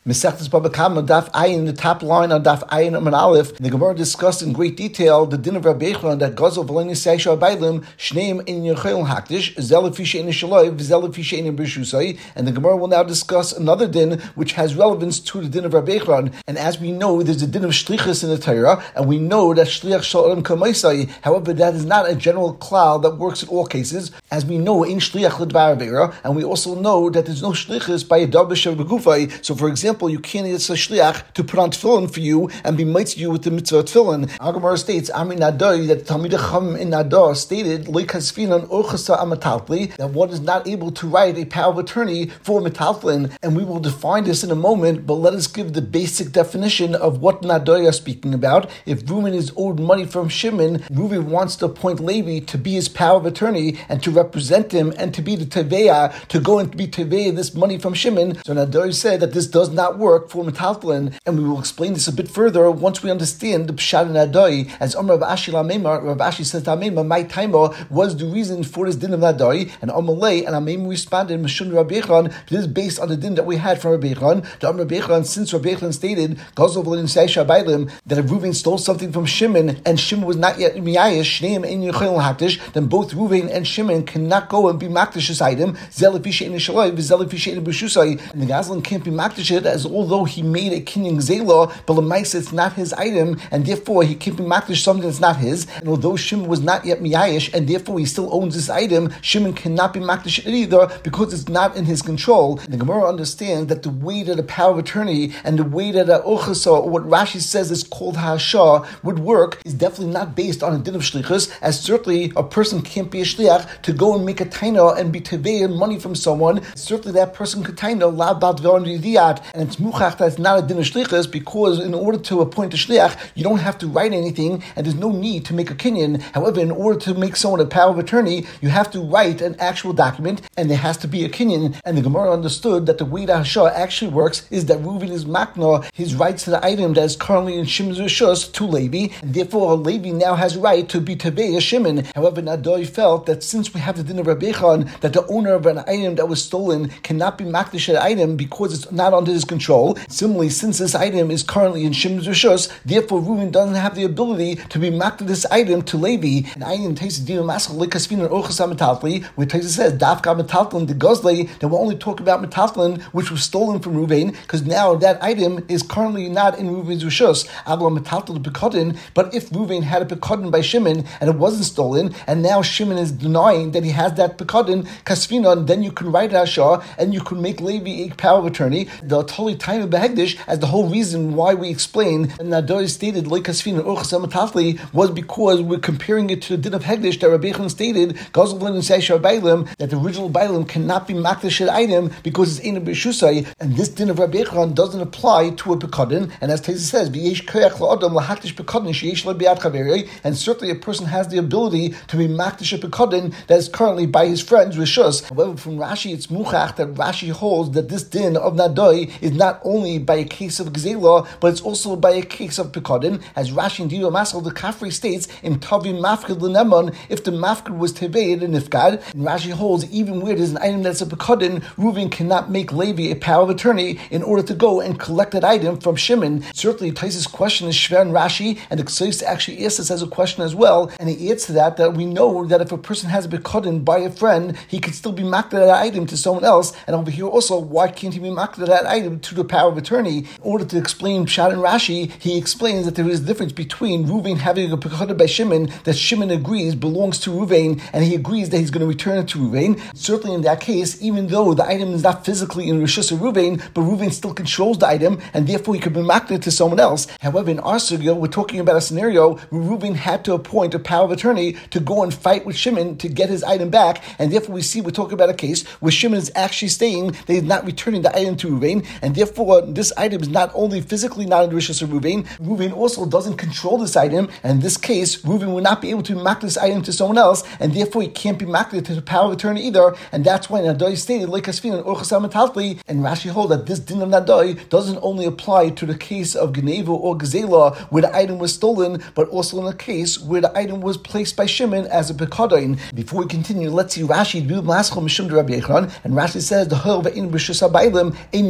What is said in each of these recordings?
Mesechtes Baba Kama, Daf Ayin, the top line on Daf Ayin Amud Aleph. The Gemara discussed in great detail the din of Rabbi Echron that Gazel V'Leini Seisha Bailim Shneim in Yechel Hakdish Zelafisha in Shaloi Zelafisha in B'Shusai. And the Gemara will now discuss another din which has relevance to the din of Rabbi Echron. And as we know, there's a din of Shlichus in the Torah, and we know that Shliach Shalom Kamaisai. However, that is not a general cloud that works in all cases. As we know, in Shliach L'Dvar Avera, and we also know that there's no Shlichus by a Dabish of Begufai. So, for example, you can't get a shliach to put on tefillin for you and be mitzvah you with the mitzvah tefillin. Agamar states, Amri Nadai, that Talmid Chacham in Nadar stated, Leikasfinan Ochasa Amatalpli, that one is not able to write a power of attorney for metaltlin, and we will define this in a moment, but let us give the basic definition of what Nadai are speaking about. If Reuven is owed money from Shimon, Reuven wants to appoint Levi to be his power of attorney and to represent him and to be the teveya, to go and be teveya this money from Shimon. So Nadai said that this does not work for metaltlin, and we will explain this a bit further once we understand the pshat and adai. As Rav Ashi Lamema, Rav Ashi says Tamema, my taima was the reason for this din of nadai, and Amalei and Amem responded, Meshun Rabbi Echron, this is based on the din that we had from Rabbi Echron. The Rabbi Echron, since Rabbi Echron stated Gazel V'Leini Seisha Bailim, that if Reuven stole something from Shimon and Shimon was not yet miyayish, Shneim in Yechel Hakdish, then both Reuven and Shimon cannot go and be makdish this item. Zelafisha in Shaloi, Zelafisha in B'Shusai, and the Gazlan can't be makdish it, as although he made a kinyan zela, but l'maisa it's not his item, and therefore he can't be makdish something that's not his. And although Shimon was not yet miyayish, and therefore he still owns this item, Shimon cannot be makdish it either because it's not in his control. And the Gemara understands that the way that a power of attorney and the way that a ochasa, or what Rashi says is called ha'ashah, would work is definitely not based on a din of shlichus, as certainly a person can't be a shliach to go and make a taina and be tevei money from someone. Certainly that person could taina la bad v'on, and it's muchach that it's not a din of shlichus, because in order to appoint a shliach, you don't have to write anything, and there's no need to make a kinyan. However, in order to make someone a power of attorney, you have to write an actual document, and there has to be a kinyan. And the Gemara understood that the way that Hashah actually works is that Reuven is makna his rights to the item that is currently in Shimon's Rishus to Levi, and therefore Levi now has right to be Tevei Shimon. However, Nadai felt that since we have the din of Rabbi Echron, that the owner of an item that was stolen cannot be makdish an item because it's not under his control. Similarly, since this item is currently in Shimon's Rishus, therefore Reuven doesn't have the ability to be makdish this item to Levi. And Ayin Taisa Dina Maschal Lekasfin Ochas Metaltli, where Taisa says Dafka Metaltlin the Gozlei, that we'll only talk about Metaltlin which was stolen from Reuven, because now that item is currently not in Reuven's Rishus. Avla Metaltlin Pekodin, but if Reuven had a Pekodin by Shimon and it wasn't stolen, and now Shimon is denying that he has that Pekodin Kasfinon, then you can write Hashah and you can make Levi a power of attorney. The totally time of Behegdish, as the whole reason why we explain and Nadai stated like Kasfin and Ochas Metaltli was because we're comparing it to the din of Hegdish that Rabbi Echron stated Gazel V'Leini Seisha Bailim, that the original Bailim cannot be makdish an item because it's in a B'Shusai, and this din of Rabbi Echron doesn't apply to a Pekodin. And as Taisa says, V'yesh koyach la'adam lahakdish Pekodin sheyesh le'bi'ad chaverei, and certainly a person has the ability to be makdish a Pekodin that is currently by his friends Rishus. However, from Rashi it's muchach that Rashi holds that this din of Nadai is not only by a case of Gzela, but it's also by a case of Pekodin, as Rashi and Dino Masal the Kafri states in Tavim Mafkid L'Nemon, if the Mafkid was Teveid and Nifkad, and Rashi holds even where there's an item that's a Pekodin, Reuven cannot make Levi a power of attorney in order to go and collect that item from Shimon. Certainly Taisa's question is Shver and Rashi, and the Ksais actually asks this as a question as well, and he adds to that we know that if a person has a Pekodin by a friend, he could still be maked that item to someone else, and over here also, why can't he be maked that item to the power of attorney? In order to explain Pshat and Rashi, he explains that there is a difference between Reuven having a Pekodin by Shimon that Shimon agrees belongs to Reuven, and he agrees that he's going to return it to Reuven. Certainly in that case, even though the item is not physically in Rishus of Reuven, but Reuven still controls the item, and therefore he could be maked it to someone else. However, in our sugya, we're talking about a scenario where Reuven had to appoint a power of attorney to go and fight with Shimon to get his item back, and therefore we're talking about a case where Shimon is actually saying that he's not returning the item to Reuven, and therefore this item is not only physically not in the Rishus of Reuven, Reuven also doesn't control this item, and in this case, Reuven will not be able to make this item to someone else, and therefore he can't be maked to the power of attorney either, and that's why Nadai stated like Kasfin and Ochas Metaltli, and Rashi hold that this din of Nadai doesn't only apply to the case of Geneva or Gazela where the item was stolen, but also in a case where the item was placed by Shimon as a Pekodin. Before we continue, let's see Rashi, and Rashi says the Hol ve'in b'Rishus haBailim ein yochel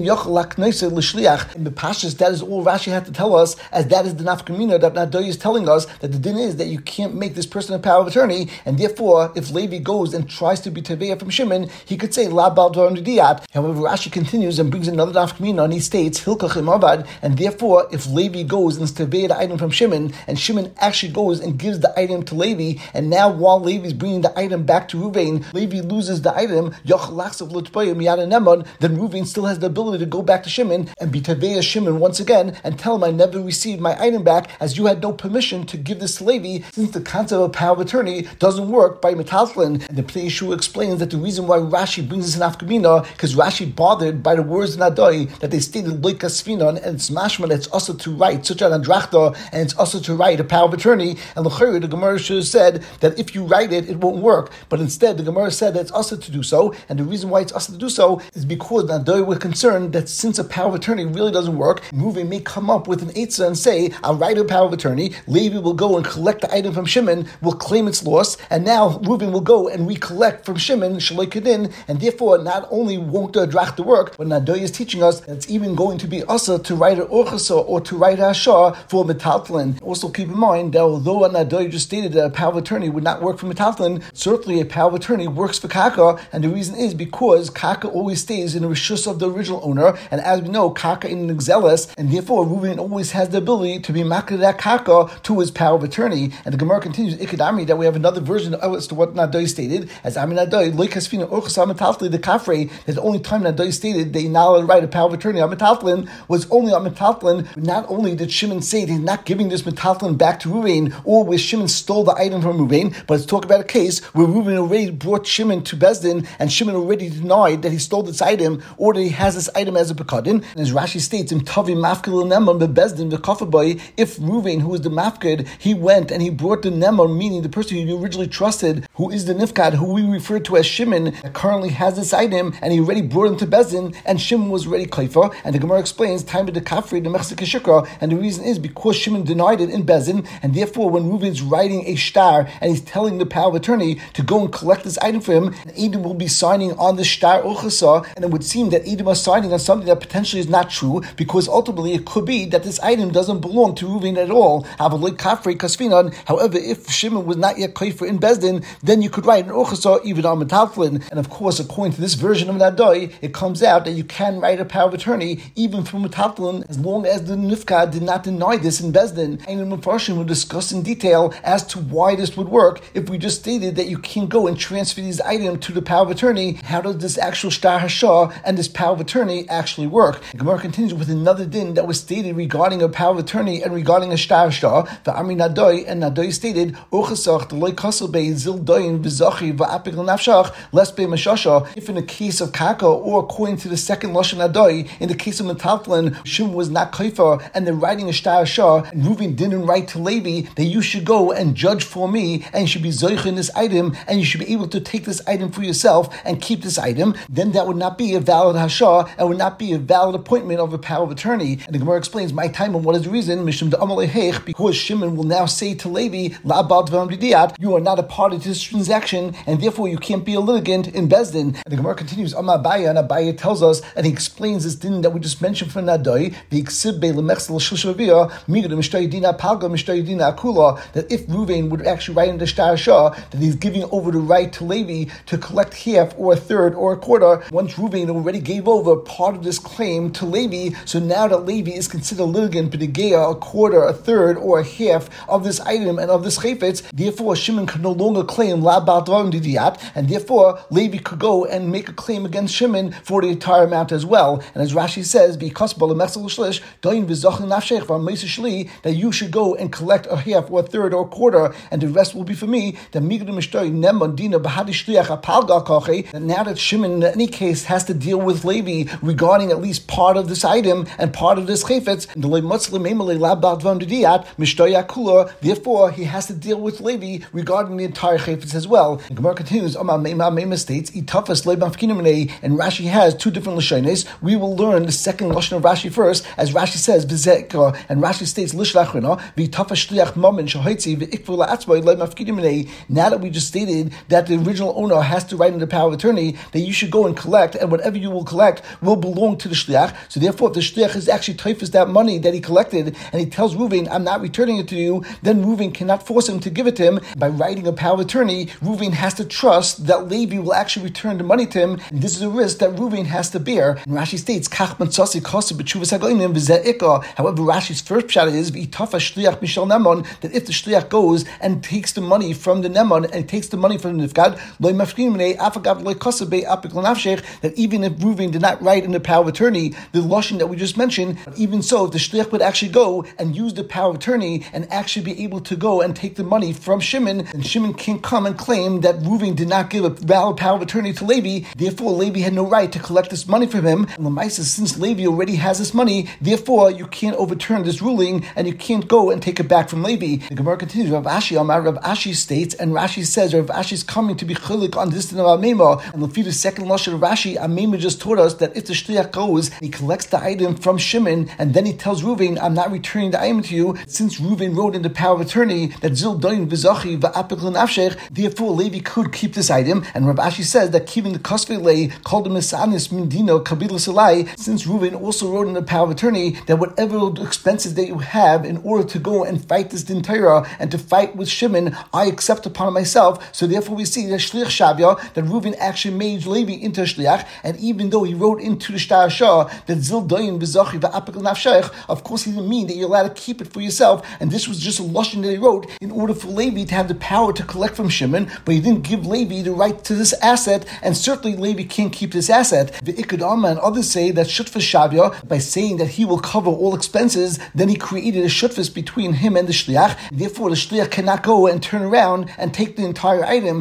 In the Pashas, that is all Rashi had to tell us, as that is the nafkamina that Nadoi is telling us, that the din is that you can't make this person a power of attorney, and therefore, if Levi goes and tries to be Teveya from Shimon, he could say, La Bal Dvar Nidiyat. However, Rashi continues and brings another nafkamina, and he states, Hilkach Imavad, and therefore, if Levi goes and is Teveya the item from Shimon, and Shimon actually goes and gives the item to Levi, and now while Levi is bringing the item back to Ruvain, Levi loses the item, then Ruvain still has the ability to go back to Shimon and be Teveya Shimon once again and tell him, I never received my item back, as you had no permission to give this to Levi, since the concept of power of attorney doesn't work by metaltlin. And the Pnei Yeshua explains that the reason why Rashi brings this in Afkamina, because Rashi bothered by the words in Adoi that they stated Loika Sfinon, and it's mashma that it's also to write such an Andrachta, and it's also to write a power of attorney. And the Gemara should have said that if you write it, it won't work. But instead, the Gemara said that it's also to do so, and the reason why it's also to do so is because Nadoi were concerned that since a power of attorney really doesn't work, Ruvain may come up with an eitzah and say, I'll write a power of attorney, Levi will go and collect the item from Shimon, will claim its loss, and now Ruvain will go and recollect from Shimon, Shaloi Kedin, and therefore not only won't the dracht work, but Nadoi is teaching us that it's even going to be asa to write an orchasa or to write a hashah for metaltlin. Also keep in mind that although Nadoi just stated that a power of attorney would not work for metaltlin, certainly a power of attorney works for Kaka, and the reason is because Kaka always stays in the rishus of the original owner, and as we know, Kaka in an exelis, and therefore Ruvain always has the ability to be makar that Kaka to his power of attorney. And the Gemara continues, Ikadami, that we have another version as to what Nadoi stated, as Ami Nadoi, Loikasfina Urchasa Metaltlin, the Kafre, that the only time Nadoi stated they not allowed to write a power of attorney on Metaltlin was only on Metaltlin. Not only did Shimon say he's not giving this Metaltlin back to Ruvain, or where Shimon stole the item from Ruvain, but let's talk about a case where Ruvain already brought Shimon to Bezdin, and Shimon already denied that he stole this item, or that he has this item as a Pekadin. And as Rashi states, in Tavi Mafkil Nemon, the Bezdin, the Kafaboy, if Ruvain, who was the Mafkid, he went and he brought the Nemon, meaning the person you originally trusted, who is the Nifkad, who we refer to as Shimon, that currently has this item, and he already brought him to Bezdin, and Shimon was already Kaifa, and the Gemara explains, time of the Kafri, the Mechzik Shikra, and the reason is because Shimon denied it in Bezdin, and therefore when Ruvain's writing a star, and he's telling the power of attorney to go and collect this item for him, and Edom will be signing on the star Uchasa, and it would seem that Edom is signing on something that potentially is not true, because ultimately it could be that this item doesn't belong to Ruvain at all. However, if Shimon was not yet Kaifa in Bezdin, then you could write an Uchasa even on Metaltlin. And of course, according to this version of Nadoi, it comes out that you can write a power of attorney even from Metaltlin as long as the Nifka did not deny this in Bezdin. And the Mepharshim will discuss in detail as to why this would work if we just stated that you can go and transfer these items to the power of attorney. How does this actual Shtar Hashah and this power of attorney actually work? The Gemara continues with another din that was stated regarding a power of attorney and regarding a Shtar Hashah. The Ami Nadoi, and Nadoi stated, Uchasach, the Loi Kasel Bei Zil Doin, Vizachi, Va'apik Nafshach, Les Bei Mashasha. If in the case of Kaka, or according to the second Lashon Nadoi, in the case of Metaltlin, Shimon was not Kaifa, and they're writing a Shtar Hashah, and Ruvain didn't write to Levi that you should go and judge for me, and you should be Zoich in this item, and you should be able to take this item for yourself and keep this item, then that would not be a valid Hashah, and would not be a valid appointment of a power of attorney. And the Gemara explains, my time, and what is the reason? Mishum de Amalehech, because Shimon will now say to Levi, La Bal Dvar Nidiyat, you are not a party to this transaction, and therefore you can't be a litigant in Bezdin. And the Gemara continues, Amabaya, and Abaya tells us, and he explains this din that we just mentioned from Nadoi, the Iksib Be Lemechsel Shushavia, Migad Mishtayidina Palga Mishtayidina Akula, that if Ruvain would actually write in the Shtar Hashah that he's giving over the right to Levi to collect half or a third or a quarter, once Ruvain already gave over part of this claim to Levi, so now that Levi is considered litigant, B'Negea, a quarter, a third, or a half of this item and of this chayfetz, therefore Shimon could no longer claim La Bal Dvar Nidiyat, and therefore Levi could go and make a claim against Shimon for the entire amount as well. And as Rashi says, that you should go and collect a half or a third or a quarter, and the rest will be for me. That now that Shimon in any case has to deal with Levi regarding at least part of this item and part of this chayfetz, therefore he has to deal with Levi regarding the entire chayfetz as well. The Gemara continues, and Rashi has two different lashones. We will learn the second lashon of Rashi first, as Rashi says, and Rashi states, now that we just stated that the original owner has to write in the power of attorney that you should go and collect, and whatever you will collect will belong belong to the shliach. So therefore, if the shliach is actually teifus that money that he collected, and he tells Reuven, I'm not returning it to you, then Reuven cannot force him to give it to him. By writing a power of attorney, Reuven has to trust that Levi will actually return the money to him, and this is a risk that Reuven has to bear. And Rashi states, Kach matzasi kosu b'tshuvas hagoyim v'zeh ikar. However, Rashi's first pshat is v'itafa shliach mishal nemon, that if the shliach goes and takes the money from the nemon and takes the money from the nifgad, loy mafkin minei afagav loy kosu be'apik l'nafshech, that even if Reuven did not write in the power of attorney the lashon that we just mentioned, even so, if the shliach would actually go and use the power of attorney and actually be able to go and take the money from Shimon, and Shimon can't come and claim that Reuven did not give a valid power of attorney to Levi, therefore Levi had no right to collect this money from him. And Lamaisa, since Levi already has this money, therefore you can't overturn this ruling and you can't go and take it back from Levi. The Gemara continues, Rav Ashi Amar, Rav Ashi states, and Rashi says, Rav Ashi is coming to be chilik on this din of Amema, and the second lashon of Rashi, Amema just told us that if the shliach goes, he collects the item from Shimon, and then he tells Reuven, I'm not returning the item to you, since Reuven wrote in the power of attorney that Zil Doin V'Zachi V'Apik L'Nafshech, therefore Levi could keep this item. And Rav Ashi says that keeping the Kosvei Lei called the Mesanis Mindino Kabila Salai, since Reuven also wrote in the power of attorney that whatever expenses that you have in order to go and fight this Din Torah and to fight with Shimon, I accept upon myself. So therefore we see that Shliach Shavya, that Reuven actually made Levi into a Shliach, and even though he wrote into the Shtar Shah that Zil Doin V'Zachi V'Apik L'Nafshech, of course he didn't mean that you're allowed to keep it for yourself, and this was just a lashon that he wrote in order for Levi to have the power to collect from Shimon, but he didn't give Levi the right to this asset, and certainly Levi can't keep this asset. The Ikadama and others say that Shutfas Shavya, by saying that he will cover all expenses, then he created a Shutfas between him and the Shliach, therefore the Shliach cannot go and turn around and take the entire item.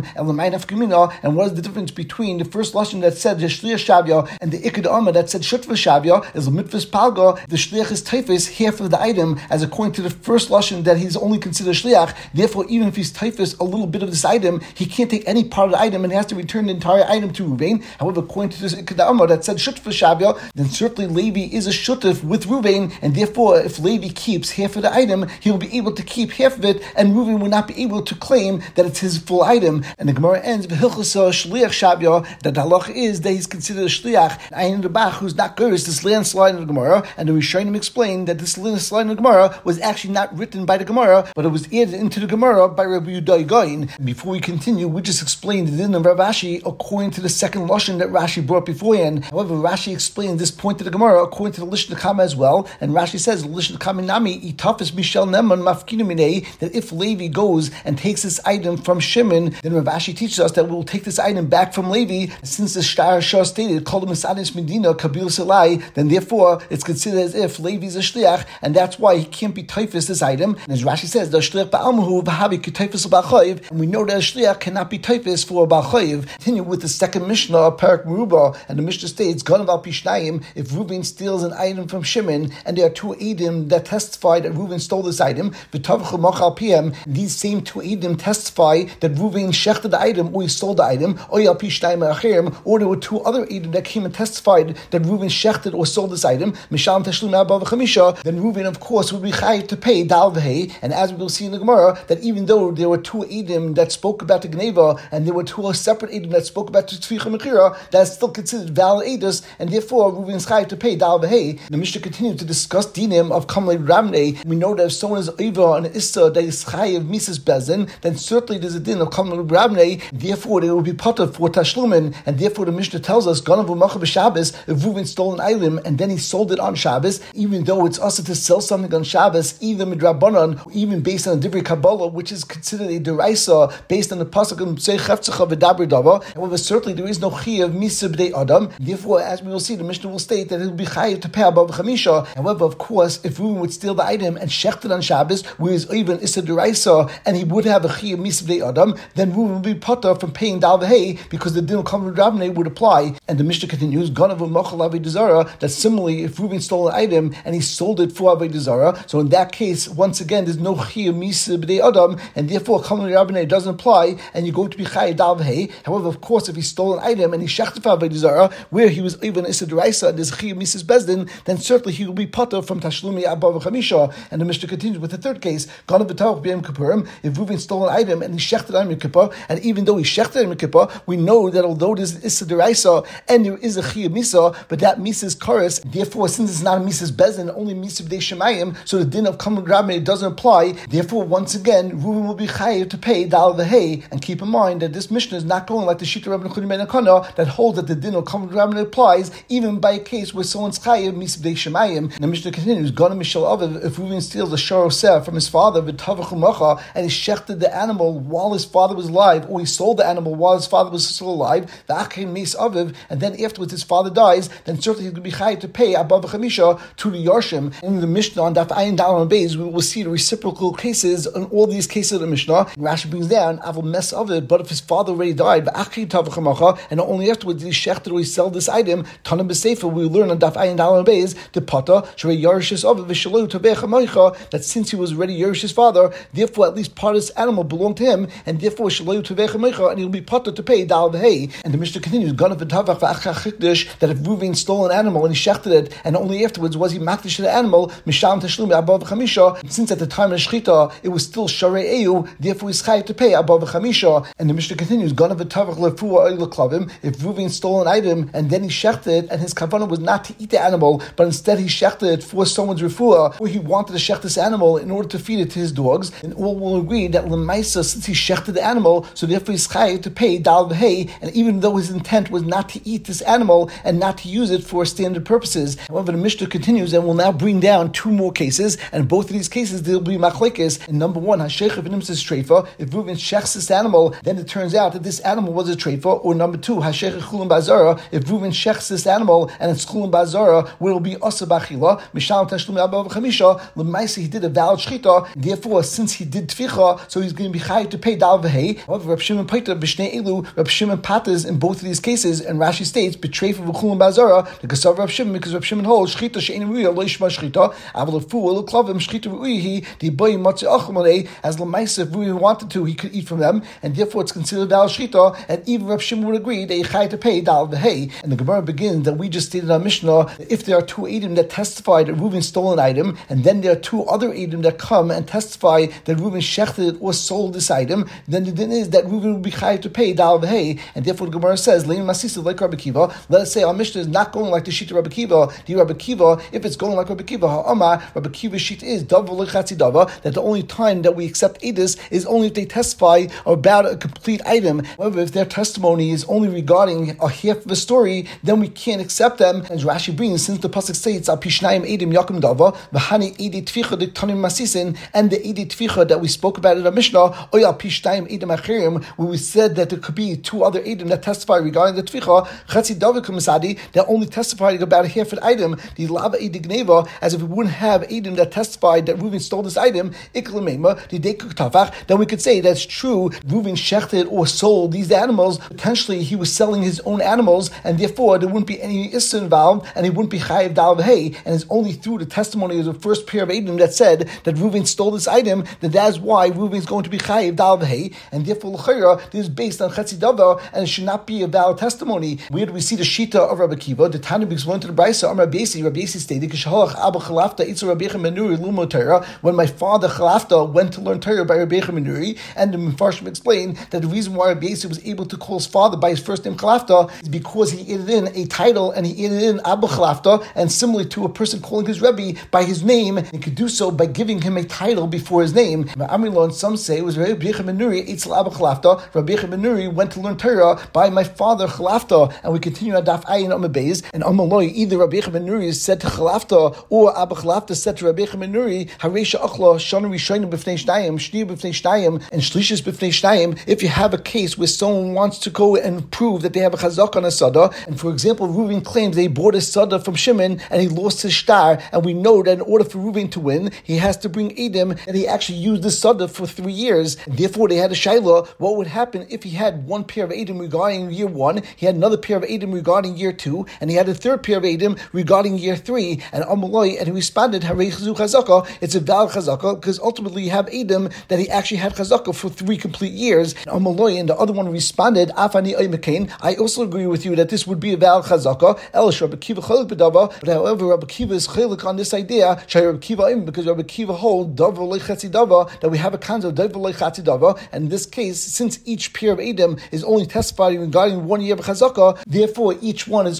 And what is the difference between the first lashon that said the Shliach Shavya and the Ikadama that said Shutfas Shavya? Is a mitvas palga, the Shliach is taifis half of the item, as according to the first lashon that he's only considered Shliach. Therefore, even if he's taifis a little bit of this item, he can't take any part of the item and he has to return the entire item to Reuven. However, according to this Ikadama that said Shutfas Shavya, then certainly Levi is a shutuf with Reuven, and therefore, if Levi keeps half of the item, he'll be able to keep half of it, and Reuven will not be able to claim that it's his full item. And the Gemara ends with Hilchasa Shliach Shavya, that the halach is that he's considered a Shliach. Ayin the Bach, who's not cursed, this landslide in the Gemara, and the Rishonim explained that this landslide in the Gemara was actually not written by the Gemara, but it was added into the Gemara by Rabbi Yudai Goin. Before we continue, we just explained the din of Rav Ashi according to the second lashon that Rashi brought beforehand. However, Rashi explained this point to the Gemara according to the Lishon Kama as well, and Rashi says Lishon Kama Nami Itafis Mishal Neman Mafkinu Minei, that if Levi goes and takes this item from Shimon, then Rav Ashi teaches us that we will take this item back from Levi, since the Shtar Shah stated called the Mesanis Medina Kabil Salai, then therefore it's considered as if Levi is a Shliach, and that's why he can't be taifis this item. And as Rashi says, the Shliach Ba'almahu V'havi K'taifis Ba'chayiv, and we know that a Shliach cannot be taifis for a Ba'chayiv. Continue with the second Mishnah of Parak Meruba, and the Mishnah states, Ganav al Pishnayim, if Reuven steals an item from Shimon, and there are two Eidim that testify that Reuven stole this item, V'tavchu Machal PM, these same two Eidim testify that Reuven shechted the item, or he sold the item, or al Pishnayim Achirim, or there were two other Eidim that came and testified that Reuven shechted or sold this item, Mishal Tashlum Abba V'chamisha, then Reuven, of course, would be chayav to pay Dal V'hei. And as we will see in the Gemara, that even though there were two Eidim that spoke about the Gneva, and there were two separate Eidim that spoke about the Tzvicha Mechira, that's still considered valid Eidos, and therefore Reuven is chayav to pay Dal V'hei. The Mishnah continues to discuss dinim of Kamlei Ramnei. We know that if someone is over an Issa that is chayav Mises Bezin, then certainly there's a din of Kamlei Ramnei, therefore there will be potter for Tashlumin, and therefore the Mishnah tells us, Ganav U'macha B'Shabbos, if Reuven stole an item and then he sold it on Shabbos, even though it's also to sell something on Shabbos, either midrabanan, or even based on a Divrei Kabbalah, which is considered a deraisa based on the pasuk of Tzei Chefzecha V'Daber Dava. However, certainly there is no chiyav misa b'dei adam. Therefore, as we will see, the Mishnah will state that it will be chayav to pay above chamisha. However, of course, if Reuven would steal the item and shecht it on Shabbos, whereas even is a deraisa, and he would have a chiyav misa b'dei adam, then Reuven would be potter from paying dal v'hei, because the din of Kamei Rabnei would apply. And the Mishnah continues, Ganav U'machal Avodah Zarah, that similarly, if Reuven stole an item and he sold it for Avodah Zarah, so in that case, once again, there's no chiyuv misa b'dei adam, and therefore Kamei Rabnei doesn't apply, and you're going to be chayav dal v'hei. However, of course, if he stole an item and he shechted for Avodah Zarah, where he was even Issa D'Oraisa and there's chiyuv misas bezdin, then certainly he will be potter from tashlumi abba v'chamisha. And the Mishnah continues with the third case, Ganav B'Tavach B'Yom Kippurim, if Reuven stole an item and he shechted on Yom Kippur, and even though he shechted on Yom Kippur, we know that although there's Issa D'Oraisa and there is a chiyuv misa, but that Mises Karis, therefore, since it's not a Mises Bezin, only Mises B'dei Shemayim, so the din of Kaman Grabme doesn't apply. Therefore, once again, Reuven will be chayiv to pay Dal V'Hei. And keep in mind that this Mishnah is not going like the Shita Rabbi Nechudim ben Akana that holds that the din of Kaman Grabme applies even by a case where someone's chayiv Mises B'dei Shemayim. And the Mishnah continues, Gana Mishal Aviv, if Reuven steals a shor oseh from his father, V'tavach u'macha, and he shechted the animal while his father was alive, or he sold the animal while his father was still alive, V'achim Meis Aviv, and then afterwards his father dies, then certainly he's going to be chayiv to pay Abba V'chamisha to the Yarshim. In the Mishnah on Daf Ayin Dal on Beis, we will see the reciprocal cases in all these cases of the Mishnah. Rashi brings down Avol Mes Aviv, but if his father already died, V'achim Tavach u'macha, and only afterwards did he shechted or he sell this item, Tanam B'Sefer, we learn on Daf Ayin Dal on Beis, the Pata, Shrei Yarshis Aviv V'Shelo Tovech HaMoicha, that since he was already Yarsh's father, therefore at least part of this animal belonged to him, and therefore Shelo Tovech HaMoicha, and he'll be Pata to pay Dal V'Hei. And the Mishnah continues, Ganav V'Tavach V'Achach Chikdish, that if Reuven stole an animal and he shechted it, and only afterwards was he makdish to the animal, Misham Tashlum Abba V'Chamisha, since at the time of the Shechita it was still Sharei Eyu, therefore he's chayav to pay Abba V'Chamisha. And the Mishnah continues, Ganav V'Tavach L'Fua Oil Klavim, if Reuven stole an item and then he shechted it, and his kavanah was not to eat the animal, but instead he shechted it for someone's refuah, or he wanted to shech this animal in order to feed it to his dogs, and all will agree that L'maisa, since he shechted the animal, so therefore he's chayav to pay Dal V'Hei, and even though his intent was not to eat this animal and not to use it for standard purposes. However, the Mishnah continues and will now bring down two more cases, and in both of these cases there will be machlekes. And number one, Hashech V'Nim says treifa. If Reuven shechs this animal, then it turns out that this animal was a treifa. Or number two, Hashech Chulun Bazara. If Reuven shechs this animal and it's Chulun Bazara, where it will be Asa Bachila, Mishal Tashlum Abba V'Chamisha, L'maisa he did a valid shchita. Therefore, since he did tficha, so he's going to be chayav to pay Dal V'Hei. However, Reb Shimon Paita B'Shnei Elu, Reb Shimon Patas in both of these cases, and Rashi states betreifa v'chulun bazara the kasav Reb Shimon, because Reb Shimon holds shchita she'ein ruya lo yishma shchita aval lefu lo klavim shchita ruihi the boy matzah achmalei, as l'maisa if Reuven wanted to he could eat from them, and therefore it's considered valid shchita, and even Reb Shimon would agree that he chayav to pay Dal V'Hei. And the Gemara begins that we just stated on Mishnah that if there are two edim that testify that Reuven stole an item, and then there are two other edim that come and testify that Reuven shechted or sold this item, then the din is that Reuven will be chayav to pay Dal V'Hei. And therefore the Gemara says, Lein Masisa like Rabbi Kiva. Let us say our Mishnah is not going like the Shita Rabbi Kiva. The Rabbi Kiva, if it's going like Rabbi Kiva, Ha'amar, Rabbi Kiva's Shita is Dava L'Chatzi Dava, that the only time that we accept Edis is only if they testify about a complete item. However, if their testimony is only regarding a half of a story, then we can't accept them. As Rashi brings, since the pasuk states, Al Pishnayim Edim Yakum Dava, V'hani Edi Tficha Diktanim Masisin, and the Edi Tficha that we spoke about in our Mishnah, Oy Al Pishnayim Edim Achirim, where we said that there could be two other Edim that testify regarding the Tficha, Chatzi Dava Kumasadi, that only testified about a half an item, the Lava Edigneva, as if we wouldn't have Edim that testified that Reuven stole this item, Iklamema, the Dekuk Tafach, then we could say that's true, Reuven shechted or sold these animals, potentially he was selling his own animals, and therefore there wouldn't be any Issa involved, and he wouldn't be Chayiv Dal V'Hei, and it's only through the testimony of the first pair of Edim that said that Reuven stole this item, that is why Reuven is going to be Chayiv Dal V'Hei, and therefore L'Chayra, this is based on Chetzi Dava, and it should not be a valid testimony. Where do we see the Shita of Rabbi Kiva? The Tanya brings one to the Brisa, Rabbi Yesi stated, Kishalach Abba Chalafta Itzu Rabbi Menuri Lumo Torah, when my father Chalafta went to learn Torah by Rabbi Menuri, and the Mefarshim explained that the reason why Rabbi Yesi was able to call his father by his first name Chalafta is because he added in a title, and he added in Abba Chalafta, and similarly to a person calling his Rebbe by his name, and could do so by giving him a title before his name. Amrilon, some say, it was Rabbi Menuri Itzel Abba Chalafta. Rabbi Menuri went to learn Torah by my father Chalafta, and we continue at Daf Ayin Amar Beis, and Amaloi, either Rabbi Menuri said to Chalafta, or Abba Chalafta said to Rabbi Menuri, Haresha Achla, Shana Rishonim B'fnei Shnayim, Shnir B'fnei Shnayim, and Shlishis B'fnei Shnayim, if you have a case where someone wants to go and prove that they have a chazak on a sada, and for example, Reuven claims they bought a sada from Shimon, and he lost his star, and we know that in order for Reuven to win, he has to bring Edim, and he actually used the sada for 3 years, and therefore they had a shayla, what would happen if he had one pair of Edim regarding year 1, he had another pair of Edim regarding year 2, and he had a third pair of Edim regarding year 3, and Amaloi, and he responded, Harei Chazu Chazaka, it's a valid Chazaka, because ultimately you have Edim that he actually had Chazaka for 3 complete years, and Amaloi, and the other one responded, Afani Oymekain, I also agree with you that this would be a valid Chazaka, Elish Rabbi Kiva Chalik B'Dava, but however, Rabbi Kiva is Chalik on this idea, Shai Rabbi Kiva because Rabbi Kiva hold Dava Lechatzi Dava, that we have a concept of Dava Lechatzi Dava, and in this case, since each pair of Edim is only testifying regarding 1 year of Chazaka, therefore each one is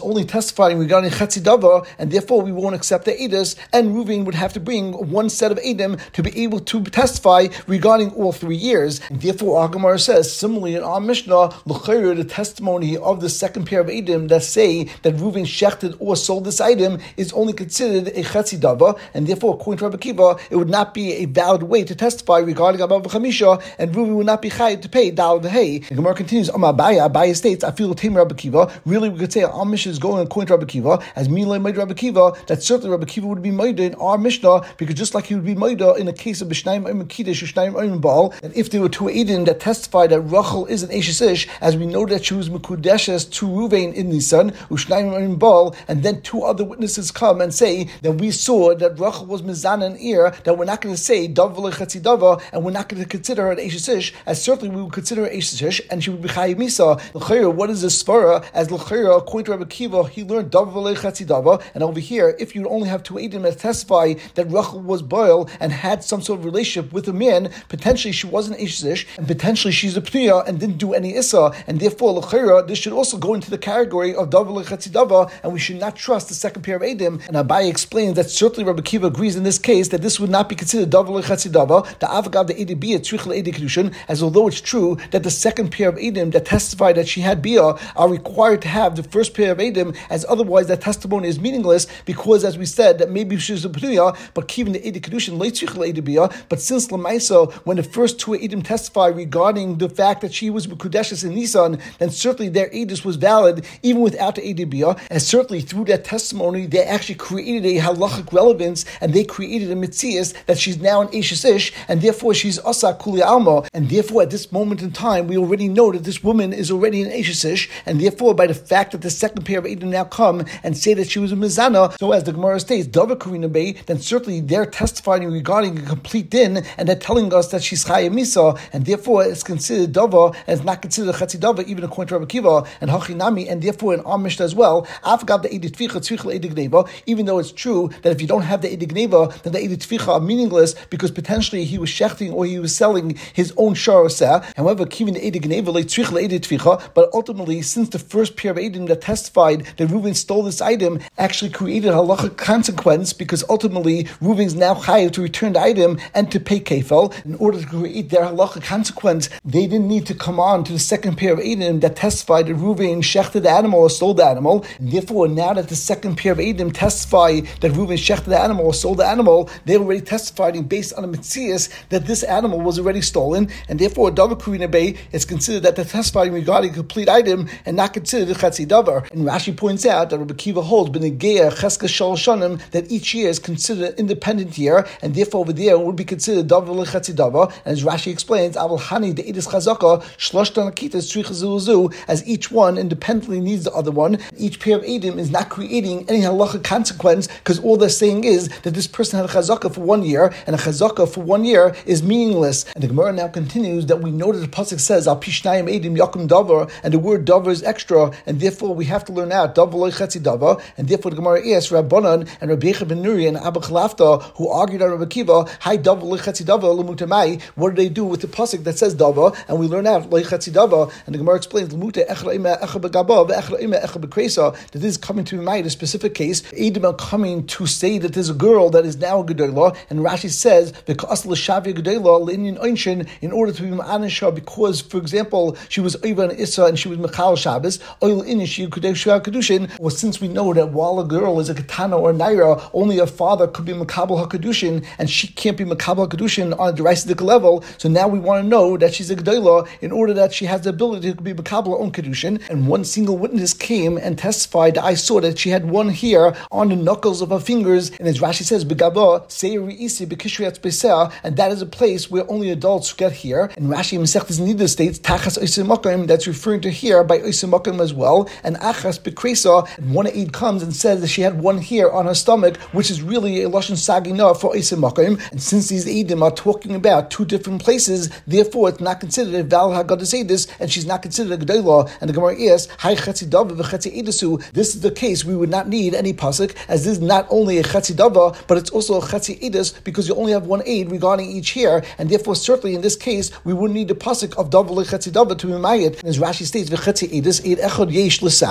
only testifying regarding Chetzi Dava, and therefore we won't accept the Eidos, and Reuven would have to bring one set of Eidim to be able to testify regarding all 3 years. And therefore our Gemara says, similarly in our Mishnah, l'chayra, the testimony of the second pair of Eidim that say that Reuven shechted or sold this item is only considered a Chetzi Dava, and therefore according to Rabbi Akiva, it would not be a valid way to testify regarding Abav Chamisha, and Reuven would not be chayav to pay Dal V'Hei. The Gemara continues, Abaya states, I feel Tamer Rabbi Akiva. Really, we could say our Mishnah is going according to Rabbi Akiva, as Milay Moed Rabbi Akiva, that certainly Rabbi Akiva would be Moed in our Mishnah, because just like he would be Moed in the case of B'Shnayim Oim Kiddush, B'Shnayim Oim Baal, and if there were 2 Eidim that testified that Rachel is an Eshes Ish, as we know that she was Mekudeshes to Reuven in Nisan, B'Shnayim Oim Baal, and then 2 other witnesses come and say that we saw that Rachel was Mizana and Ir, that we're not going to say Dav V'Lechatzi Dava, and we're not going to consider her an Eshes Ish, as certainly we would consider her Eshes Ish, and she would be Chayiv Misa. L'chayra, what is this svara? As l'chayra, according to Rabbi Akiva, he learned Dav V'Lechatzi Dava, and over here, if you only have 2 Eidim that testify that Rachel was Baal and had some sort of relationship with a man, potentially she wasn't Eshes Ish, and potentially she's a Pniya and didn't do any Issa, and therefore l'chayra, this should also go into the category of Dav V'Lechatzi Dava, and we should not trust the second pair of Eidim. And Abaye explains that certainly Rabbi Akiva agrees in this case that this would not be considered Dav V'Lechatzi Dava, the Avagav the Eidim Bia Tzricha L'Eidim Kedushin, as although it's true that the second pair of Eidim that testify that she had Bia are required to have the first pair of Eidim, as otherwise that testimony is meaningless, because as we said, that maybe she was a Pniya, but keeping the Eidim Kedushin L'Eitzricha L'Eidim Bia, but since L'Maisa, when the first 2 Eidim testify regarding the fact that she was Mekudeshes in Nisan, then certainly their Eidus was valid even without the Eidim Bia, and certainly through that testimony they actually created a halachic relevance, and they created a mitzias that she's now an Eshes Ish, and therefore she's Asa Kuli Alma, and therefore at this moment in time we already know that this woman is already an Eshes Ish, and therefore by the fact that the second pair of Eidim now come and say that she was a Mizana, so as the Gemara states, Dava Karina Bey, then certainly they're testifying regarding a complete din, and they're telling us that she's Chaya Misa, and therefore it's considered Dava, and it's not considered Chetzi Dava, even according to Rabbi Akiva, and Hachinami, and therefore in our Mishnah as well, Afgav the Eidim Tficha Tzricha L'Eidim Gneva, even though it's true that if you don't have the Eidim Gneva, then the Eidim Tficha are meaningless, because potentially he was shechting or he was selling his own Sharosah. However, keeping the Eidim Gneva Tzricha L'Eidim Tficha, but ultimately, since the first pair of Eidim that testified that Reuven stole this item actually created a halachic consequence, because ultimately Reuven's now chayav to return the item and to pay kefel. In order to create their halachic consequence, they didn't need to come on to the second pair of Eidim that testified that Reuven shechted the animal or sold the animal. And therefore, now that the second pair of Eidim testify that Reuven shechted the animal or sold the animal, they already testified based on a mitzias that this animal was already stolen, and therefore Davar Karina Bey is considered that they're testifying regarding a complete item and not considered a Chetzi Davar. And Rashi points out that Rabbi Akiva holds B'Negeya Cheska Shal Shanim that each year is considered an independent year, and therefore over there would be considered Davar L'Chetzi Davar. And as Rashi explains, Aval Hani the Edis Chazaka Shloshtan Akitas Tzricha Zu, as each one independently needs the other one. Each pair of Eidim is not creating any halachic consequence, because all they're saying is that this person had a chazaka for 1 year, and a chazaka for 1 year is meaningless. And the Gemara now continues that we know that the pasuk says Al Pishnayim Eidim Yakum Davar, and the word Davar is extra, and therefore we have to learn out Davar Lo Chetzi Davar. And therefore the Gemara asks Rabbanan and Rabbi Yecha ben Nuri and Abba Chalafta, who argued on Rabbi Akiva, Hi Davar Lo Chetzi Davar L'mutamai. What do they do with the pasuk that says Davar? And we learn out Lo Chetzi Davar, and the Gemara explains L'muta Echra Ima Echa Begaba Ve'Echra Ima Echa Bekresa, that this is coming to be made a specific case. Eidim are coming to say that there's a girl that is now a Gedolah, and Rashi says because l'shavia Gedolah l'inyan einshin, in order to be ma'anisha, because for example she was Oiva and Issa and she was Mechal Shabbos, oil inish she kedushin. Well, since we know that while a girl is a katana or naira, only a father could be Mekabel HaKedushin, and she can't be Mekabel HaKedushin on a derisidic level. So now we want to know that she's a Gedolah in order that she has the ability to be Mekabel her own Kedushin. And one single witness came and testified that I saw that she had one hair on the knuckles of her fingers, and as Rashi says, Begaba Seiri Isi Bekishriat Besea, and that is a place where only adults get here. And Rashi Masechtas Nida states Tachas Oisim Makim, that's referring to here by Oisim Makim as well. And Achas Bekresa, one aid comes and says that she had one hair on her stomach, which is really a lashon sagina for Oisim Makim. And since these aidim are talking about 2 different places, therefore it's not considered a valid Haggadah Seidus, and she's not considered a Gedolah. And the Gemara is Hai Chetzi Dava v'Chetzi Eidusu. This is the case we would not need any pasuk, as this is not only a Chetzi Dava, but it's also a Chetzi Eidus, because you only have one aid regarding each hair, and therefore certainly in this case we wouldn't need the pasuk of Dava Chetzi Dava to be mayit. As Rashi states, v'Chetzi Eidus Eid Echad Yesh L'Sar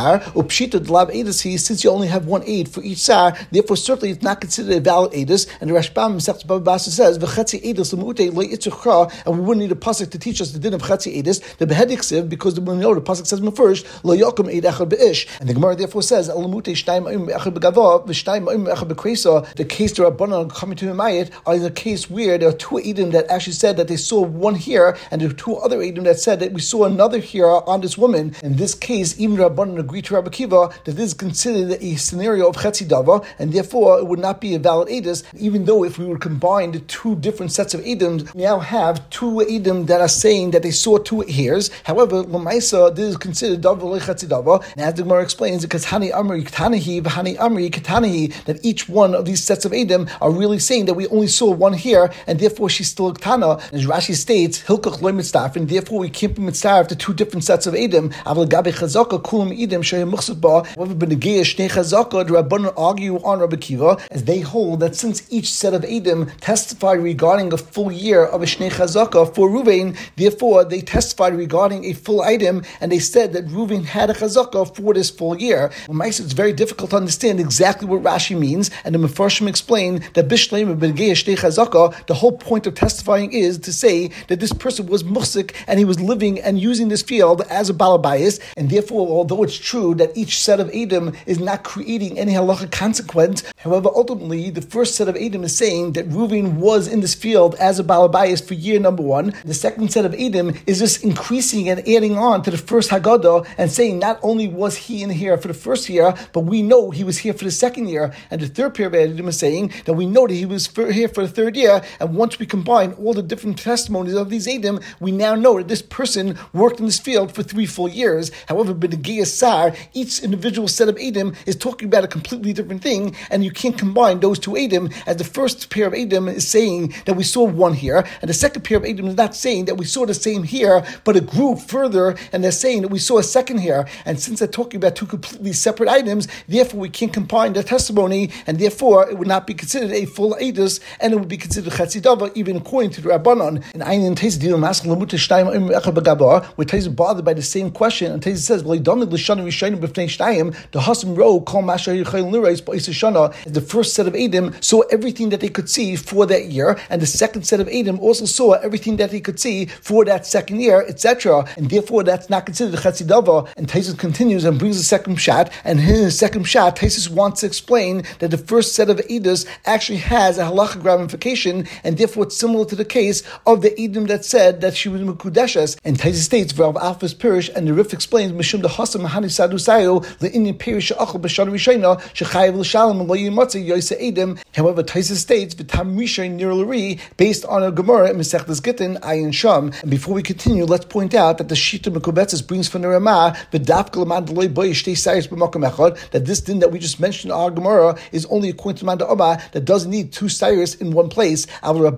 Upshita Dlav Edis, since you only have one aid for each sar, therefore certainly it's not considered a valid Edis. And the Rashbam Masechet Baba Basra says, V'chetzi Edis l'mute lo yitzchra, and we wouldn't need a pasuk to teach us the din of Chetzi Edis, the Behediksiv, because we know the pasuk says first, lo yakum eid echad be'ish. And the Gemara therefore says, l'mute shtayim ma'im echad begava, v'shtayim ma'im echad bekresa. The case the Rabbanan coming to Himayat are in the case where there are two Edom that actually said that they saw one here, and there are two other Edom that said that we saw another here on this woman. In this case, even Rabbanan agreed to Rabbi Kiva that this is considered a scenario of Chetzi Dava, and therefore it would not be a valid Edis, even though if we would combine the two different sets of Edom, we now have two Edom that are saying that they saw two hairs. However, Lamaisa, this is considered Dava Chetzi Dava, and as the Gemara explains, because Hani Amri Ketanahi, V'Hani Amri Ketanahi, that each one of these sets of Edom are really saying that we only saw one here, and therefore she's still a Ketana. As Rashi states, Hilkach Loy Mitztaf, and therefore we can't be Mitztaf to two different sets of Edom. Aval Gabe Chazaka Kulam Edom Shayim Muchsaba. However, Benegei Shnei Chazaka, the Rabbanan argue on Rabbi Kiva, as they hold that since each set of Edom testified regarding a full year of a Shnei Chazaka for Ruvain, therefore they testified regarding a full item, and they said that Ruvain had a Chazaka for this full year. Well, it's very difficult to understand exactly what Rashi means, and the Mefarshim explain that Bishleim Benegei Shnei Chazaka, the whole point of testifying is to say that this person was muhsik and he was living and using this field as a balabayas, and therefore, although it's true that each set of Edom is not creating any halacha consequence, however, ultimately, the first set of Edom is saying that Reuven was in this field as a balabayas for year number one. The second set of Edom is just increasing and adding on to the first Haggadah and saying not only was he in here for the first year, but we know he was here for the second year. And the third pair of Edom is saying that we know that he was here for the third year, and once we combine all the different testimonies of these Edom, we now know that this person worked in this field for 3 full years. However, B'negei Sar, each individual set of Edom is talking about a completely different thing, and you can't combine those two Edom, as the first pair of Edom is saying that we saw one here, and the second pair of Edom is not saying that we saw the same here, but it grew further, and they're saying that we saw a second here. And since they're talking about two completely separate items, therefore we can't combine their testimony, and therefore it would not be considered a full Edus, and it would be considered Chetzi Dava, even according to the Rabbanon. And Ayin Tez Dil Mas Lamut Shtayim Echad Begaba, where Tez is bothered by the same question, and Tez says, "Well, Domig L'Shana Rishayim B'Fnei Shtayim, the Hasam Ro Kol Masha Yichayim Lirais B'Is Shana." The first set of Edom saw everything that they could see for that year, and the second set of Edom also saw everything that they could see for that second year, etc. And therefore, that's not considered Chetzi Dava. And Taisus continues and brings a second shot, and in his second shot, Taisus wants to explain that the first set of Edom actually has a halachic ramification, and therefore it's similar to the case of the Edom that said that she was Mekudeshes. And Taisus states, Rav Alphas Pirish, and the Rif explains, Mishum the Hasam Mahani Sadu Sayo, the Indian Pirish Achel B'Shana Rishayna, Shechayev L'Shalom, and Lo Yimatze Yoisa Edom. However, Taisus states, V'tam Rishay Nir L'Ri, based on a Gemara in Masechtas Gittin, Ayin Sham. And before we continue, let's point out that the Shita Mekubetzes brings from the Ramah, V'daf L'man D'loi Boy Shtei Sayis B'Makom Echad, that this din that we just mentioned in our Gemara is only according to Man Da'Oma, that doesn't need two Sayis in one place. But there is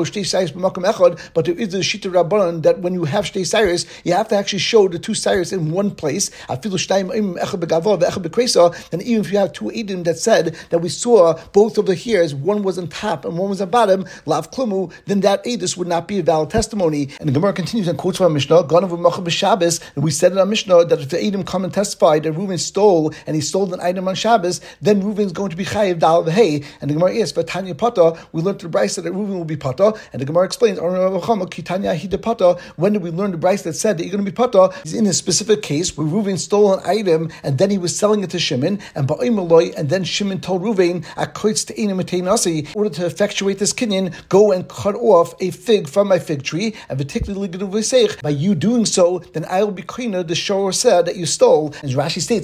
a Shita Rabbanan that when you have Shtei Sayis, you have to actually show the two Sayis in one place. And even if you have two Edom that said that we saw both of the hairs, one was on top and one was on bottom, Lav Klumu, then that Edus would not be a valid testimony. And the Gemara continues and quotes from our Mishnah, and we said in our Mishnah that if the Edom come and testify that Reuven stole, and he stole an item on Shabbos, then Reuven is going to be chayiv dal v'hei. And the Gemara asks, "Vatanya pata." We learned the brayso that Reuven will be pata, and the Gemara explains, when did we learn the brayso that said that you're going to be pata? He's in a specific case where Reuven stole an item and then he was selling it to Shimon, and ba'oimaloi, and then Shimon told Reuven, in order to effectuate this kinyan, go and cut off a fig from my fig tree, and particularly by you doing so, then I will be koina the shor said that you stole. As Rashi states,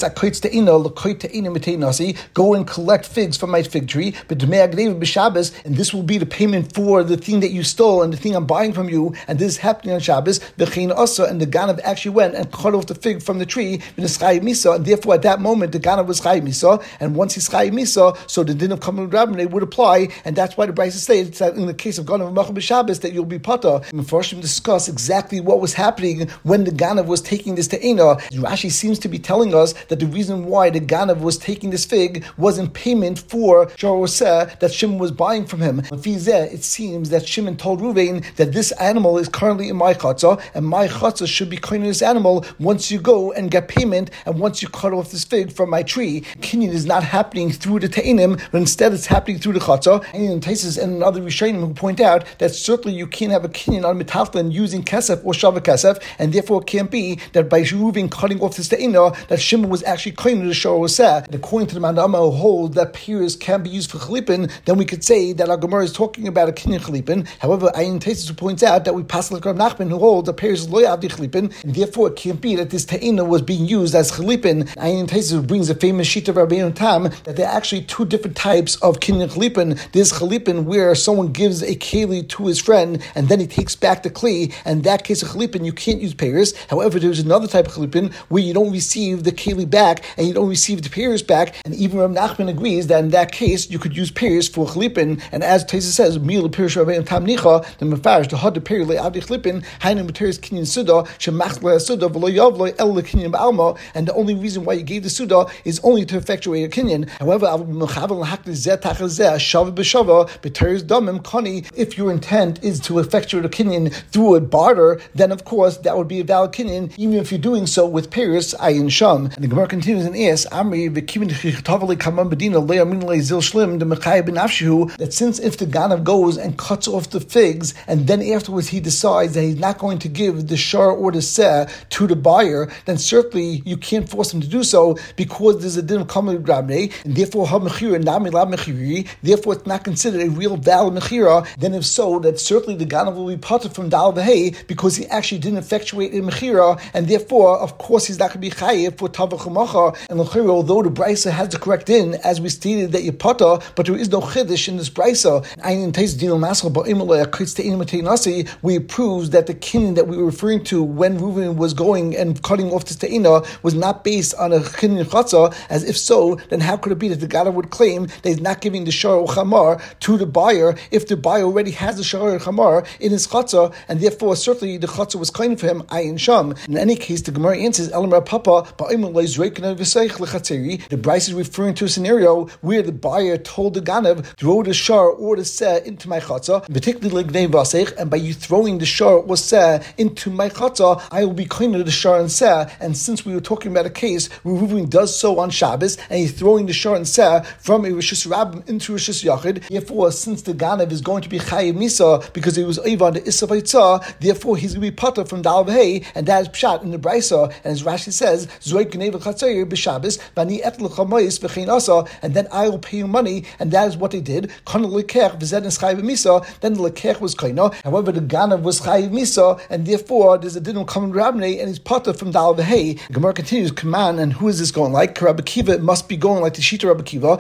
go and collect figs from my fig tree, but and this will be the payment for the thing that you stole and the thing I'm buying from you, and this is happening on Shabbos. And the Ganav actually went and cut off the fig from the tree, and therefore at that moment the Ganav was Chayiv Misa, and once he's Chayiv Misa, so the din of Kamei Rabbinai would apply, and that's why the Brisa states that in the case of Ganav Machal B'Shabbos that you'll be pata. And Mefarshim discuss exactly what was happening when the Ganav was taking this Te'ena. Rashi seems to be telling us that the reason why the Ganav was taking this fig was in payment for Shoroseh that Shimon was buying from him. It seems that Shimon told Reuven that this animal is currently in my chatzah, and my chatzah should be koine this animal once you go and get payment, and once you cut off this fig from my tree, kinyan is not happening through the te'inim, but instead it's happening through the chatzah. And in Taisus and other Rishonim who point out that certainly you can't have a kinyan on metaltalin using kesef or shava kesef, and therefore it can't be that by Reuven cutting off this te'ina that Shimon was actually claiming the shor oseh. And according to the Mandama who hold that pears can be used for chalipin, then we could say that our Gemara is talking about a kinyan chalipin. However, Ayin Taisus who points out that we pass like Rav Nachman who hold that pears is lo yavdi chalipin, and therefore it can't be that this te'ina was being used as chalipin. Ayin Taisus brings a famous sheet of Rabbeinu Tam that there are actually two different types of kinyan chalipin. There's chalipin where someone gives a keli to his friend and then he takes back the kli, and in that case of chalipin you can't use pears. However, there's another type of chalipin where you don't receive the keli back and you don't receive the pears back, and even Rav Nachman agrees that in that case you could use pears for chalipin. And as Taisus says, mil pears Rabbeinu Tam nicha the mefarish the had the pear le'avdi chalipin hainu materials kinyan suda shemach le'asuda v'lo yavlo el le'kinyan ba'alma, and the only reason why you gave the suda is only to effectuate a kinyan. However, if your intent is to effectuate a kinyan through a barter, then of course that would be a valid kinyan, even if you're doing so with pears ayin sham. And the Gemara continues and asks, Amri that since if the ganav goes and cuts off the figs and then afterwards he decides that he's not going to give the shar or the seh to the buyer, then certainly you can't force him to do so because there's a din of kamal grabne, and therefore therefore it's not considered a real valid mechira. Then if so, that certainly the ganav will be parted from dal v'hei because he actually didn't effectuate a mechira, and therefore of course he's not going to be chayiv for tavach u'macha. And l'chira, although the brisa has the correct din as we stated that you pata, but there is no chiddush in this brisa. We proves that the kinyan that we were referring to when Reuven was going and cutting off this te'ina was not based on a kinyan chatzah. As if so, then how could it be that the ganav would claim that he's not giving the shar or chamar to the buyer if the buyer already has the shar or chamar in his chatzah, and therefore certainly the chatzah was claimed for him ayin sham. In any case, the Gemara answers Elam Rav Papa. The Bryce is referring to a scenario where the buyer told the ganav, throw the shar or the seh into my chatzah, particularly and by you throwing the shar or seh into my chatzah, I will be cleaner the shar and seh. And since we were talking about a case where Reuven does so on Shabbos and he's throwing the shar and seh from a rishus rabbim into a rishus yachid, therefore since the ganav is going to be chayiv misa because he was over on the isav haitzah, therefore he's going to be pater from dal v'hei, and that is pshat in the brisa. And as Rashi says, zoik gnei v'chatzayir b'Shabbos v'ani et l'chamayis v'chein asa, and then I will pay you money, and that is what they did. Kana lekech v'zed is chayiv misa. Then the lekech was kaina. However, the ganav was chayiv misa, and therefore there's a din of common rabnei, and he's pater from dal v'hei. The Gemara continues, come on, and who is this going like? Rabbi Kiva, it must be going like the Shita Rabbi Kiva.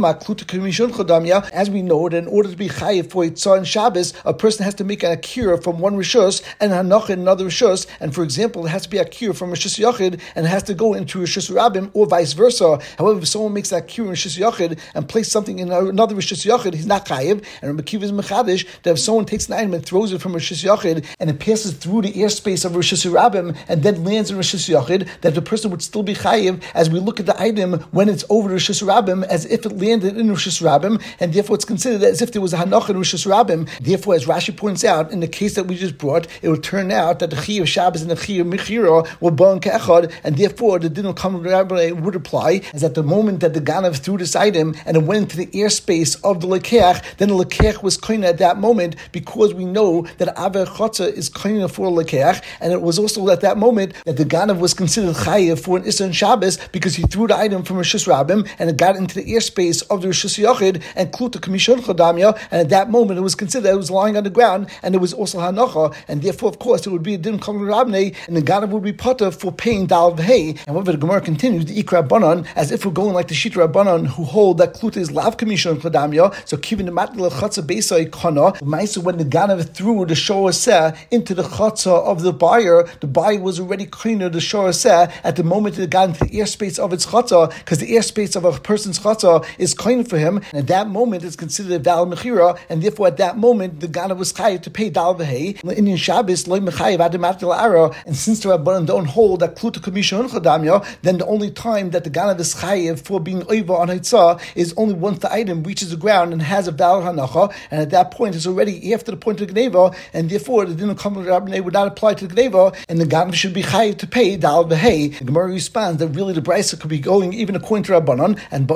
As we know that in order to be chayiv for Yitzhak and Shabbos, a person has to make an akira from one rishus and hanach in another rishus. And for example, it has to be akira from rishus yachid and it has to go into rishus rabbim or vice versa. However, if someone makes that akira in rishus yachid and places something in another rishus yachid, he's not chayiv. And Rabbi Kiva is mechadish that if someone takes an item and throws it from rishus yachid and it passes through the airspace of rishus rabbim and then lands in rishus yachid, that the person would still be chayiv as we look at the item when it's over rishus rabbim as if it landed in rishus rabbim, and therefore it's considered as if there was a hanach in rishus rabbim. Therefore, as Rashi points out, in the case that we just brought, it would turn out that the Chiyuv of Shabbos and the Chiyuv of Mechira were born ke'echad, and therefore the din of Common Rabbi would apply, as at the moment that the ganav threw this item and it went into the airspace of the lekech, then the lekech was koina at that moment, because we know that Aver Chotza is koina for lekech, and it was also at that moment that the ganav was considered chayiv for an Issa and Shabbos, because he threw the item from Rishus Rabbim and it got into the airspace of the Rishus Yachid and Kluta Kamishon Chodamya, and at that moment it was considered it was lying on the ground, and it was also hanacha, and therefore of course it would be a din Common Rabnei, and the ganav would be potter for paying dal v'hei. And whenever the Gemara continues, the Ikra Rabbanan, as if we're going like the Shita Rabbanan who hold that Kluta is lav Kamishon Chodamya, so kivin the matla Chatza Beisai Kana, when the ganav threw the shor seh into the Chatza of the buyer was already cleaner the shor seh at the moment it got into the airspace of its Chatza, because the airspace of a person's Chatza is clean for him, and at that moment it's considered a valid mechira, and therefore at that moment the ganav was chayiv to pay dal v'hei. In Shabbos loy mechayiv adam after ara, and since the Rabbanan don't hold that kluta kamishon chodamya, then the only time that the ganav is chayiv for being over on hitzah is only once the item reaches the ground and has a valid hanacha, and at that point it's already after the point of the gneva, and therefore the din of Common Rabbanei would not apply to the gneva, and the ganav should be chayiv to pay dal v'hei. The Gemara responds that really the brisa could be going even according to Rabbanon, and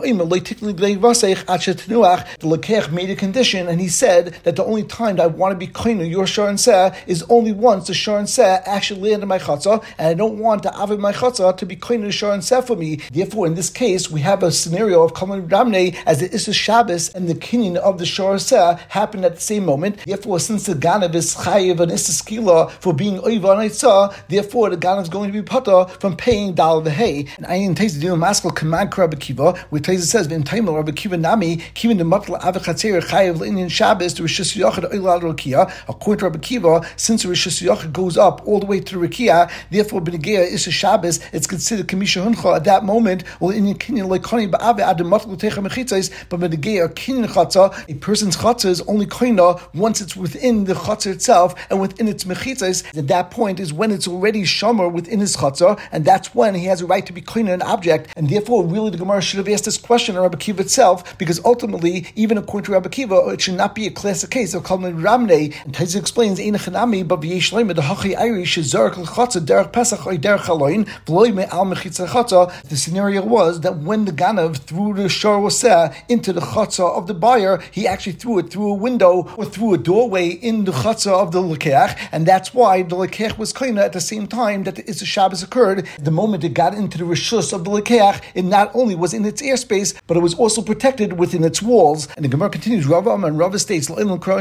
the Lekech made a condition, and he said that the only time that I want to be koine your shor and seh is only once the shor and seh actually landed my chatzah, and I don't want the avid my chatzah to be koine the shor and seh for me. Therefore, in this case, we have a scenario of Kalman Ramne as the Issa Shabbos and the kinyan of the shor and seh happened at the same moment. Therefore, since the ganav is chayiv and Issa Skila for being oiva and itzah, therefore the ganav is going to be pata from paying dal v'hei. And I in Taiz Dinu Maskal command Rabbi Kiva, where Taiz says in Taimel Rabbi Kiva Nami Kiva the matla avichatzer chayiv l'inyan Shabbos to Rishus Yochid oilal Rukia. According to Rabbi Kiva, since Rishus Yochid goes up all the way to the Rukia, therefore b'negea Issa Shabbos it's considered kamisha huncha at that moment. Well, in kinyan leikoni ba'ave ad matla techa mechitzais, but b'negea kinyan chatzah, a person's chatzah is only koina once it's within the chatzah itself and within its mechitzais. At that point is when it's already shomer within his chatzah, and that's when he has a right to be koina an object. And therefore, really, the Gemara should have asked this question on Rabbi Kiva itself, because ultimately, even according to Rabbi Kiva, it should not be a classic case of Kalman Ramne. And Taiz explains, Ein Chanami, but v'yesh leima the hachi Irish shezarek l'chatzah derech Pesach or derech Haloin v'loy me'al mechitza chatzah. The scenario was that when the ganav threw the shor waseh into the chatzah of the buyer, he actually threw it through a window or through a doorway in the chatzah of the lekeach, and that's why the lekeach was koina at the same time that the Issa Shabbos occurred. The moment it got into the rishus of the lekeach, it not only was in its airspace, but it was also protected within its walls. And the Gemara continues, Rava and Rava states,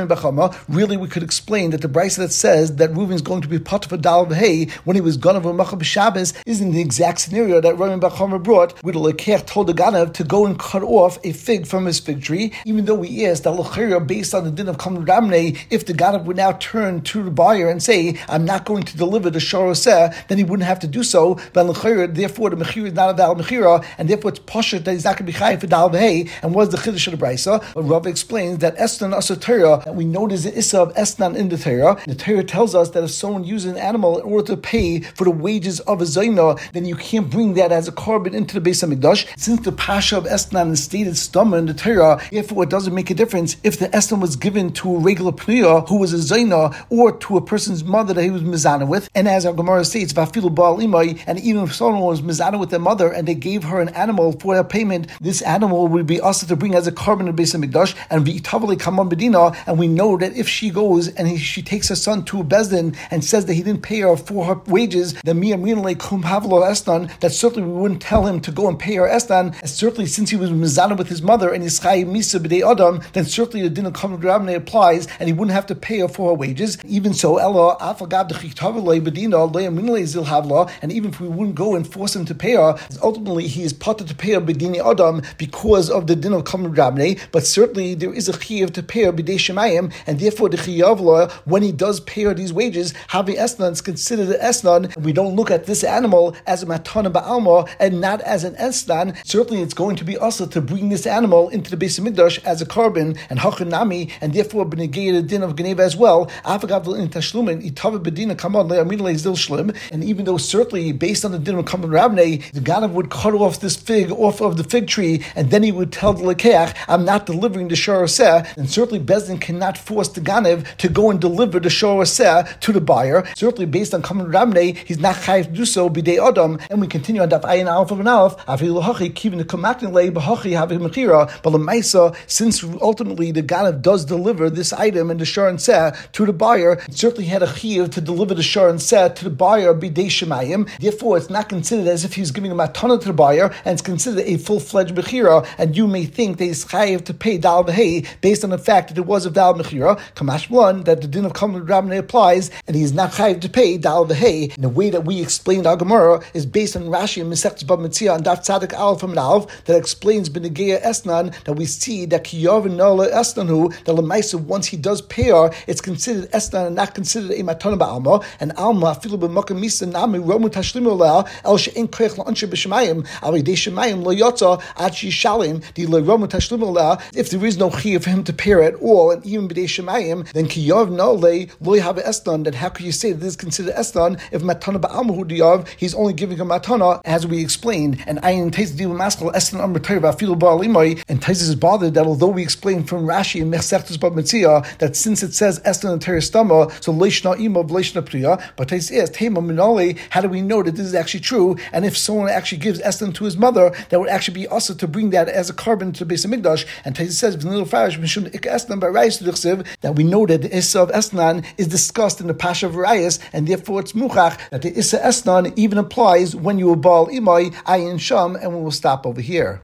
really we could explain that the brisa that says that Reuven is going to be pot for dal v'hei when he was ganav v'machab Shabbos is in the exact scenario that Reuven Bachama brought, where the lekeach told the ganav to go and cut off a fig from his fig tree, even though we asked that l'chira based on the din of Kalman Ramne, if the ganav would now turn to the buyer and say, I'm not going to deliver the shor oseh, then he wouldn't have to do so. But l'chira, therefore the mechira is not a dal mechira, and therefore it's poshut that he's not going to be chayiv for dal v'hei. And what is the chiddush of the brisa? But Rav explains that esnan asa Torah, and we know there's the issa of esnan in the Torah. The Torah tells us that if someone uses an animal in order to pay for the wages of a zayna, then you can't bring that as a carbon into the Beis Hamikdash. Since the pasha of esnan is stated stomach in the Torah, therefore it doesn't make a difference if the esnan was given to a regular pniya who was a zayna, or to a person's mother that he was mizana with. And as our Gemara states, vafilu ba'al imai, and even if someone was mizana with their mother and they gave her an animal for their payment, this animal would be asked to bring as a carbon in the Beis Hamikdash, and v'itavali kaman bedina. And we know that if she goes and she takes her son to a bezdin and says that he didn't pay her for her wages, then that certainly we wouldn't tell him to go and pay her estan. And certainly since he was mizana with his mother and his chayi misa b'dei adam, then certainly the din of Kalman Ramne applies, and he wouldn't have to pay her for her wages. Even so, Ella afagav dechitavali bedina le'aminle zilhavla, and even if we wouldn't go and force him to pay her, ultimately he is potter to pay her b'dini adam because of the din of Kalman Ramne. But certainly there is a chiyuv to pay her b'dei shemayim, and therefore the chiyavla, when he does pay her these wages, havi esnan is considered an esnan. We don't look at this animal as a matana ba'alma and not as an esnan. Certainly it's going to be also to bring this animal into the Beis Hamikdash as a carbon and hachanami, and therefore b'negei the din of Geneva as well. And even though certainly based on the din of Kalman Ramne, the ganav would cut off this fig off of the fig tree, and then he would tell the lekeach, I'm not delivering the shor oseh, and certainly Bezdin cannot force the ganav to go and deliver the shor oseh to the buyer. Certainly based on Kalman Ramne, he's not chayiv to do so b'dei adam. And we continue on daf ayin alf of an alf, afilu hachi kivin the kamaknin lei b'hachi havi mechira, but l'maisa, since ultimately the ganav does deliver this item and the shor oseh to the buyer, it certainly had a chiyuv to deliver the shor oseh to the buyer b'dei shemayim. Therefore, it's not considered as if he's giving a matana to the buyer, and it's considered a full-fledged mechira. And you may think that he's chayiv to pay dal v'hei based on the fact that it was a dal mechira. Kamash one, that the din of Kalman Ramne applies, and he is not chayiv to pay dal v'hei. And the way that we explained our Gemara is based on Rashi and Masechtas Bava Metzia and Daf Tzadik Aleph from an Alf that explains b'negeya esnan, that we see that kiyav and nala esnanu, that lemaisa once he does pay her, it's considered esnan and not considered a matana ba'alma. And alma filu b'makam misa nami romu tashlimu la el she'en koich la'anshe b'shemayim alidei shemayim lo yotza ad shishalim di romu tashlimu la. If there is no chiyuv for him to pay her at all, and even b'dei shemayim, then kiyav nala lo have esnan. Then how could you say that this is considered esnan if matana ba'alma hu diyav, he's only giving a matana, as we explained. And ayin Taiz deal maskal esnan amr tayva filu ba'alimai. And Taiz is bothered that although we explained from Rashi and Masechtas Bava Metzia that since it says esnan and stama, so leishna ima leishna priya, but Taiz asked, hey, Minali, how do we know that this is actually true, and if someone actually gives esnan to his mother, that would actually be also to bring that as a carbon to Beis Hamikdash. And Taisa says that we know that the Issa of Esnan is discussed in the Pasha of Rayas, and therefore it's muchach that the Issa Esnan even applies when you are Baal Imai, Ayin Sham, and we will stop over here.